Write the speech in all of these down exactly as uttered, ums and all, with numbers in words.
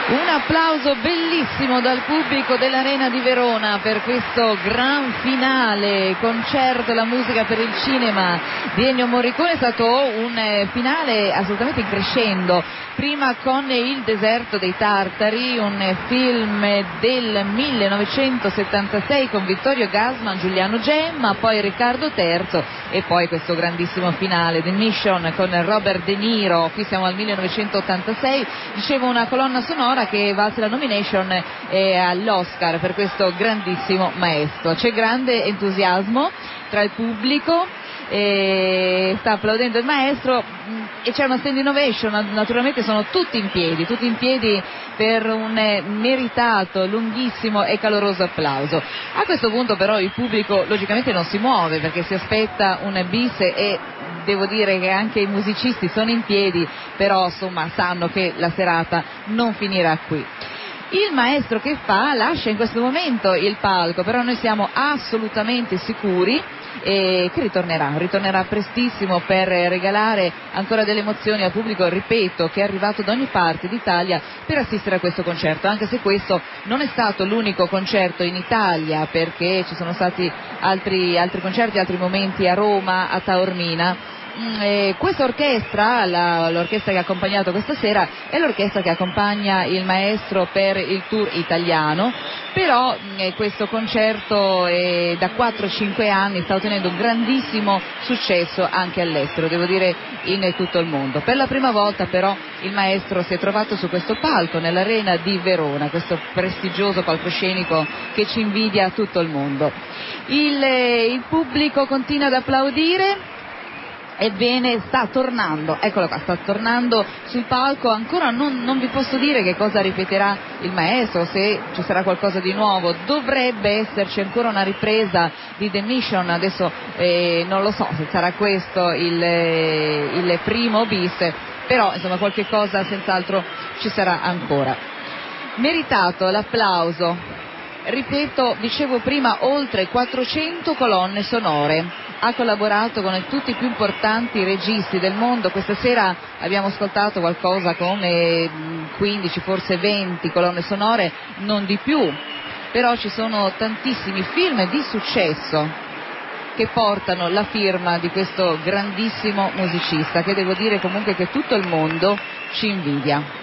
Un applauso bellissimo dal pubblico dell'Arena di Verona per questo gran finale, concerto La musica per il cinema di Ennio Morricone. È stato un finale assolutamente in crescendo, prima con Il deserto dei tartari, un film del millenovecentosettantasei con Vittorio Gassman, Giuliano Gemma, poi Riccardo Terzo e poi questo grandissimo finale, The Mission, con Robert De Niro. Qui siamo al millenovecentottantasei, dicevo, una colonna sonora che valse la nomination eh, all'Oscar per questo grandissimo maestro. C'è grande entusiasmo tra il pubblico, eh, sta applaudendo il maestro e c'è una standing ovation, naturalmente sono tutti in piedi, tutti in piedi per un eh, meritato, lunghissimo e caloroso applauso. A questo punto però il pubblico logicamente non si muove perché si aspetta un bis e devo dire che anche i musicisti sono in piedi, però insomma sanno che la serata non finirà qui. Il maestro che fa lascia in questo momento il palco, però noi siamo assolutamente sicuri eh, che ritornerà, ritornerà prestissimo per regalare ancora delle emozioni al pubblico, ripeto, che è arrivato da ogni parte d'Italia per assistere a questo concerto, anche se questo non è stato l'unico concerto in Italia, perché ci sono stati altri, altri concerti, altri momenti a Roma, a Taormina. Eh, questa orchestra, la, l'orchestra che ha accompagnato questa sera è l'orchestra che accompagna il maestro per il tour italiano, però eh, questo concerto eh, da quattro cinque anni sta ottenendo un grandissimo successo anche all'estero, devo dire in tutto il mondo. Per la prima volta però il maestro si è trovato su questo palco nell'Arena di Verona, questo prestigioso palcoscenico che ci invidia tutto il mondo. Il, eh, il pubblico continua ad applaudire. Ebbene, sta tornando, eccolo qua, sta tornando sul palco. Ancora non, non vi posso dire che cosa ripeterà il maestro, se ci sarà qualcosa di nuovo. Dovrebbe esserci ancora una ripresa di The Mission, adesso eh, non lo so se sarà questo il, il primo bis, però insomma qualche cosa senz'altro ci sarà ancora. Meritato l'applauso, ripeto, dicevo prima, oltre quattrocento colonne sonore. Ha collaborato con tutti i più importanti registi del mondo. Questa sera abbiamo ascoltato qualcosa come quindici, forse venti colonne sonore, non di più, però ci sono tantissimi film di successo che portano la firma di questo grandissimo musicista, che devo dire comunque che tutto il mondo ci invidia.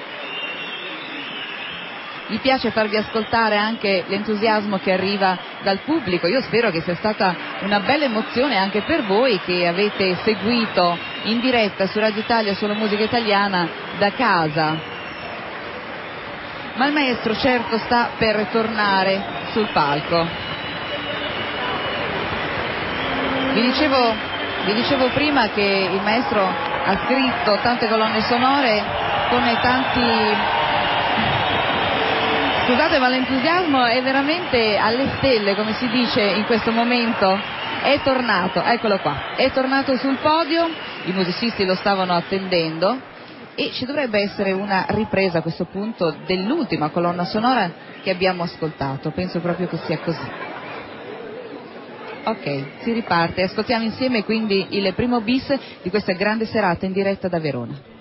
Mi piace farvi ascoltare anche l'entusiasmo che arriva dal pubblico. Io spero che sia stata una bella emozione anche per voi che avete seguito in diretta su Radio Italia, sulla musica italiana, da casa. Ma il maestro certo sta per tornare sul palco. Vi dicevo, vi dicevo prima che il maestro ha scritto tante colonne sonore con tanti... Scusate, ma l'entusiasmo è veramente alle stelle, come si dice in questo momento. È tornato, eccolo qua, è tornato sul podio, i musicisti lo stavano attendendo e ci dovrebbe essere una ripresa a questo punto dell'ultima colonna sonora che abbiamo ascoltato. Penso proprio che sia così. Ok, si riparte, ascoltiamo insieme quindi il primo bis di questa grande serata in diretta da Verona.